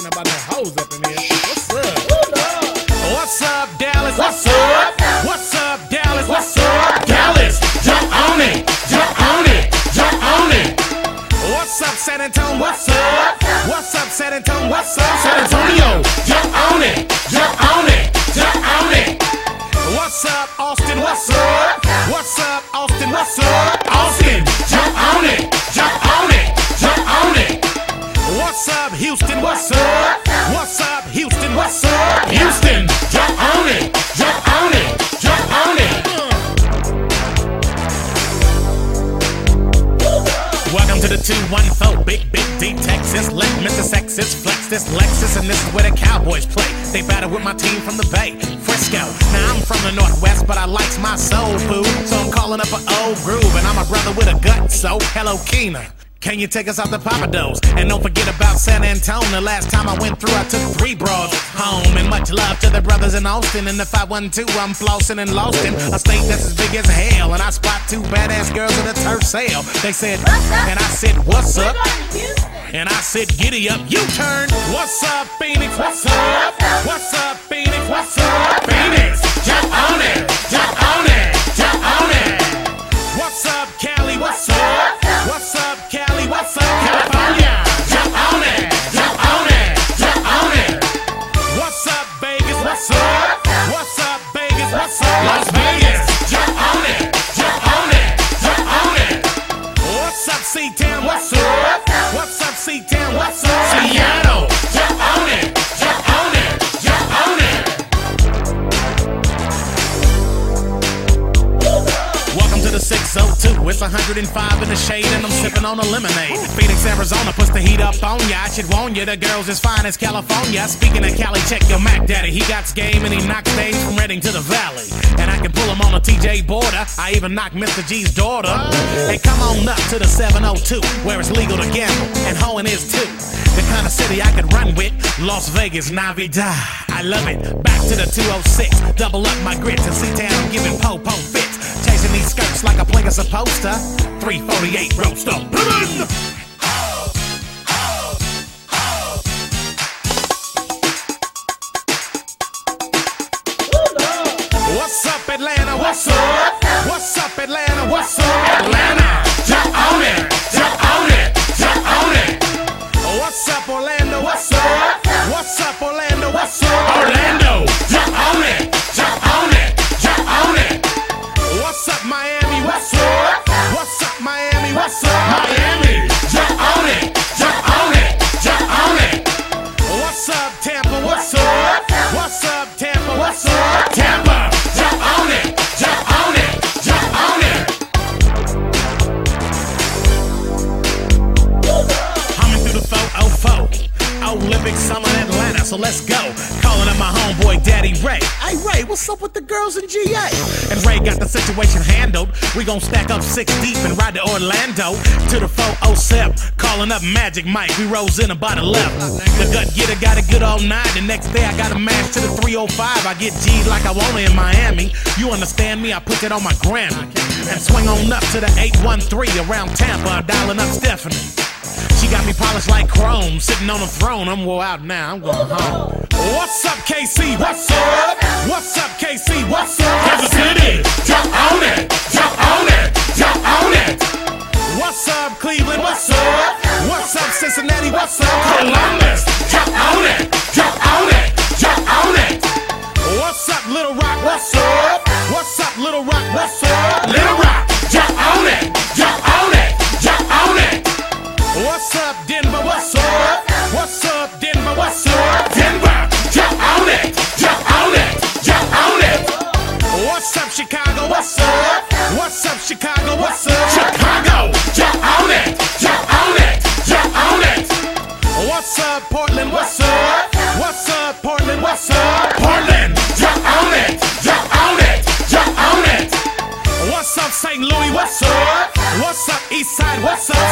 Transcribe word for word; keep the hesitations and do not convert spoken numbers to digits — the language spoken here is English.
ain't about no hoes up in here. What's up? What's up, Dallas? What's up? What's up, Dallas? What's up, Dallas? Jump on it, jump on it, jump on it. What's up, San Antonio? What's up? What's up, San Antonio? What's up, San Antonio? Jump on it, jump on it, jump on it. What's up, Austin? What's up? What's up, Austin? What's up, Austin? Jump on it, jump on it, jump on it. What's up, Houston? What's up? What's up, Houston? What's up, Houston? Jump on it, jump on it, jump on it. Welcome to the two one four, Big Big D, Texas. Let Mister Sexist flex this Lexus, and this is where the Cowboys play. They battle with my team from the Bay, Frisco. Now I'm from the Northwest, but I likes my soul food, so I'm calling up an old groove, and I'm a brother with a gut, so hello, Keena. Can you take us out to Papados? And don't forget about San Antonio. The last time I went through, I took three broads home. And much love to the brothers in Austin. And if I wasn't two, I'm flossing and lost in a state that's as big as hell. And I spot two badass girls at a turf sale. They said, and I said, what's up? And I said, giddy up, you turn. What's up, Phoenix? What's up? What's up, Phoenix? What's up, Phoenix? Jump on it, jump on it, jump on it. What's up, Cali? What's up? What's up, Cali? What's up, California? Jump on it, jump on it, jump on it. What's up, Vegas? What's up? What's up, Vegas? What's up, Las Vegas? Jump on it, jump on it, jump on it. What's up, C-Town? What's up? What's up, C-Town? What's up, Seattle? Jump on it, jump on it, jump on it. Welcome to the six oh two. It's one hundred five in the shade and I'm sipping on a lemonade. Phoenix, Arizona puts the heat up on ya. I should warn ya, the girl's as fine as California. Speaking of Cali, check your Mac Daddy. He got game and he knocks days from Reading to the Valley. And I can pull him on a T J border. I even knocked Mister G's daughter. And come on up to the seven oh two, where it's legal to gamble and hoeing is too. The kind of city I could run with, Las Vegas, Navidad. I love it. Back to the two oh six, double up my grits and C-Town, I'm giving po-po fits. Chasing these skirts like a player supposed to. three forty-eight roast on. What's up, Atlanta? What's up? What's up, Atlanta? What's up, Atlanta? Jump on it, jump on it, jump on it. What's up, Orlando? What's up? What's up, Orlando? What's up, Orlando? Jump on it, jump on it, jump on it. What's up, Miami? What's up? What's up, Miami? What's up, Miami? Jump on it, jump on it, jump on it. What's up, Tampa? What's up? What's up, Tampa? What's up, Tampa? Jump on it, jump on it, jump on it. Humming through the four oh four, Olympic Summer in Atlanta, so let's go. Calling up my homeboy Daddy Ray. Hey Ray, what's up with the girls in G A? And Ray got the situation handled. We gon' stack up six deep and ride to Orlando to the four oh seven. Calling up Magic Mike, we rose in about eleven. The gut getter got a good all night. The next day I got a match to the three oh five. I get G'd like I want it in Miami. You understand me? I put it on my Grammy and swing on up to the eight one three around Tampa, dialing up Stephanie. She got me polished like chrome, sitting on a throne. I'm well out now, I'm going home. What's up, K C? What's up? What's up, K C? What's up, Kansas City? Jump on it, jump on it, jump on it. What's up, Cleveland? What's up? What's up, Cincinnati? What's up, Columbus? Jump on it, jump on it, jump on it. What's up, Little Rock? What's up? What's up, Little Rock? What's up, Little Rock? Jump on it, jump on it, jump on it. What's up, Denver? What's up? What's up, Denver? What's up, Denver? Jump on it, jump on it, jump on it. What's up, Chicago? What's up? What's up, Chicago? What's up, Chicago? Jump on it, jump on it, jump on it. What's up, Portland? What's up? What's up, Portland? What's up, Portland? Jump on it, jump on it, jump on it. What's up, Saint Louis? What's up? What's up, East Side? What's up,